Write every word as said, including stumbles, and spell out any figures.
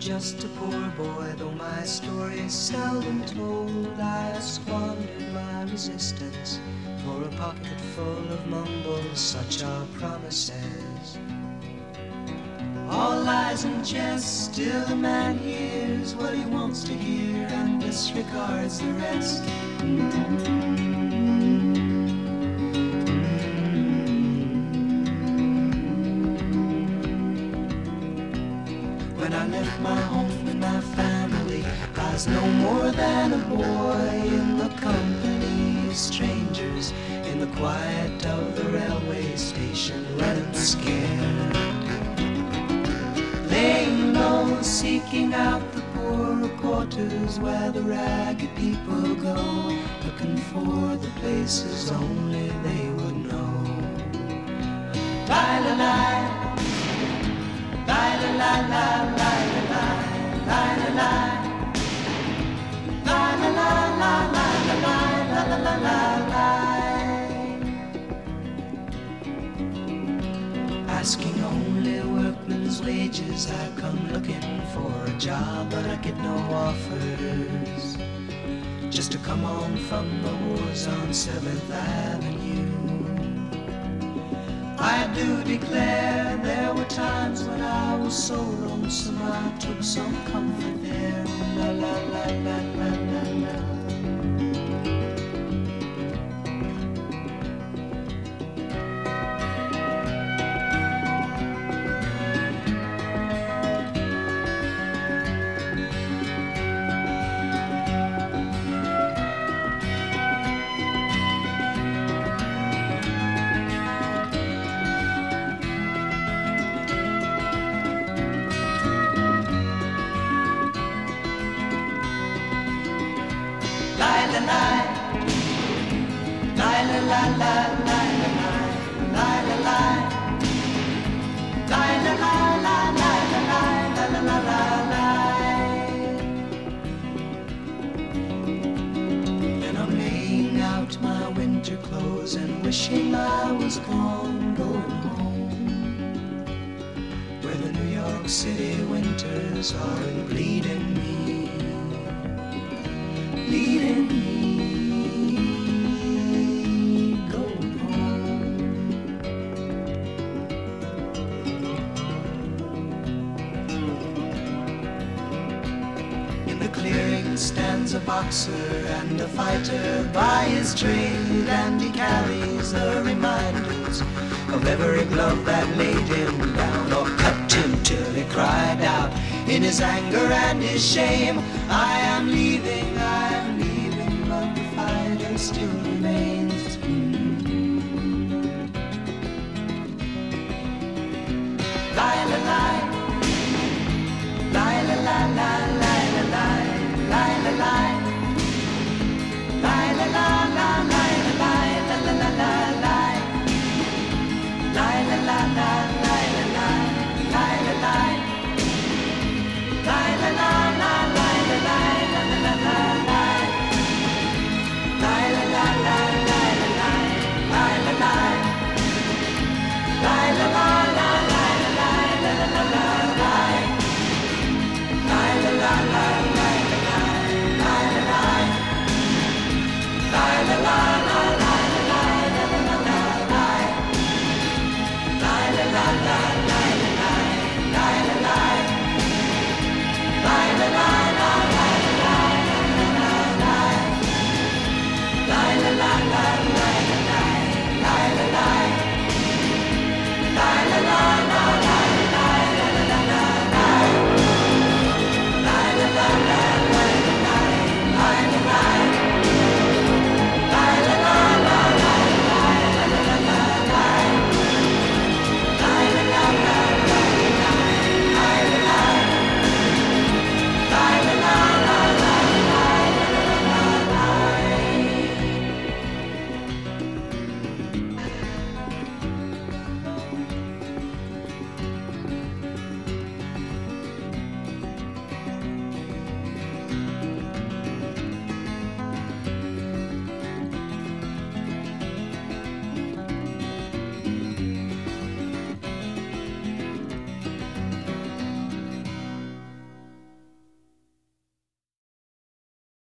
just a poor boy, though my story is seldom told. I have squandered my resistance for a pocket full of mumbles, such are promises. All lies and jest, still a man hears what he wants to hear and disregards the rest. When I left my home and my family, I was no more than a boy in the company of strangers, in the quiet of the railway station, running scared, laying low, seeking out the poorer quarters where the ragged people go, looking for the places only they would know. Lie-la-lie, lie-la-lie-lie, lie-la-lie, lie-la-lie, lie-la-lie, lie-la-lie, lie-la-lie. Asking only workmen's wages, I come looking for a job, but I get no offers. Just to come on from the wars on seventh Avenue. I do declare there were times when I was so lonesome I took some comfort there. La la la la la la la. And I'm laying out my winter clothes and wishing I was gone, going home, where the New York City winters are bleeding me, bleeding me. Stands a boxer and a fighter by his trade, and he carries the reminders of every glove that laid him down or cut him till he cried out in his anger and his shame, I am leaving, I am leaving, but the fighter still remains.